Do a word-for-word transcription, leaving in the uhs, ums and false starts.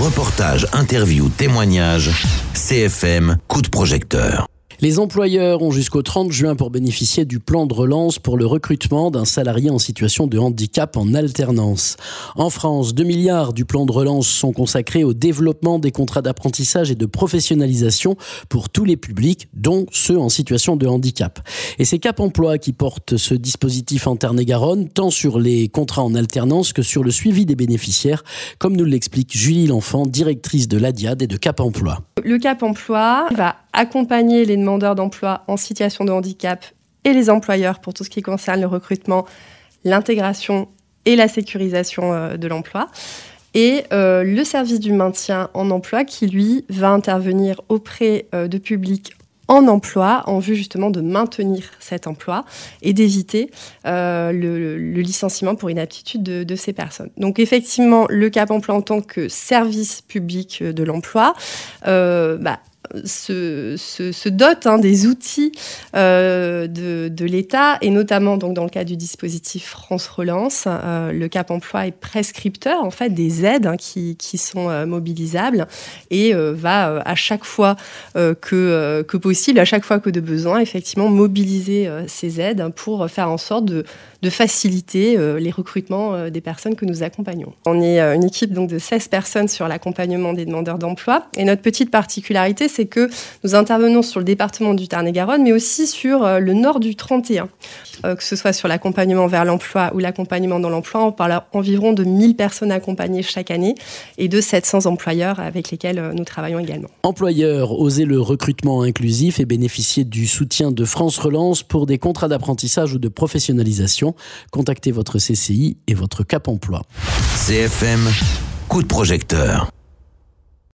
Reportages, interviews, témoignages, C F M, coup de projecteur. Les employeurs ont jusqu'au trente juin pour bénéficier du plan de relance pour le recrutement d'un salarié en situation de handicap en alternance. En France, deux milliards du plan de relance sont consacrés au développement des contrats d'apprentissage et de professionnalisation pour tous les publics, dont ceux en situation de handicap. Et c'est Cap Emploi qui porte ce dispositif en Tarn-et-Garonne, tant sur les contrats en alternance que sur le suivi des bénéficiaires, comme nous l'explique Julie L'Enfant, directrice de l'A D I A D et de Cap Emploi. Le Cap Emploi va accompagner les demandeurs d'emploi en situation de handicap et les employeurs pour tout ce qui concerne le recrutement, l'intégration et la sécurisation de l'emploi. Et euh, le service du maintien en emploi qui, lui, va intervenir auprès euh, de publics en emploi en vue justement de maintenir cet emploi et d'éviter euh, le, le licenciement pour inaptitude de, de ces personnes. Donc effectivement, le Cap Emploi en tant que service public de l'emploi, euh, bah, Se, se, se dote hein, des outils euh, de, de l'État et notamment donc, dans le cadre du dispositif France Relance, euh, le Cap Emploi est prescripteur en fait, des aides hein, qui, qui sont euh, mobilisables et euh, va euh, à chaque fois euh, que, euh, que possible, à chaque fois que de besoin, effectivement mobiliser euh, ces aides pour faire en sorte de, de faciliter euh, les recrutements euh, des personnes que nous accompagnons. On est euh, une équipe donc, de seize personnes sur l'accompagnement des demandeurs d'emploi et notre petite particularité, c'est que nous intervenons sur le département du Tarn-et-Garonne, mais aussi sur euh, le nord du trente et un. Euh, que ce soit sur l'accompagnement vers l'emploi ou l'accompagnement dans l'emploi, on parle environ de mille personnes accompagnées chaque année et de sept cents employeurs avec lesquels euh, nous travaillons également. Employeurs, osez le recrutement inclusif et bénéficiez du soutien de France Relance pour des contrats d'apprentissage ou de professionnalisation. Contactez votre C C I et votre Cap Emploi. C F M, coup de projecteur.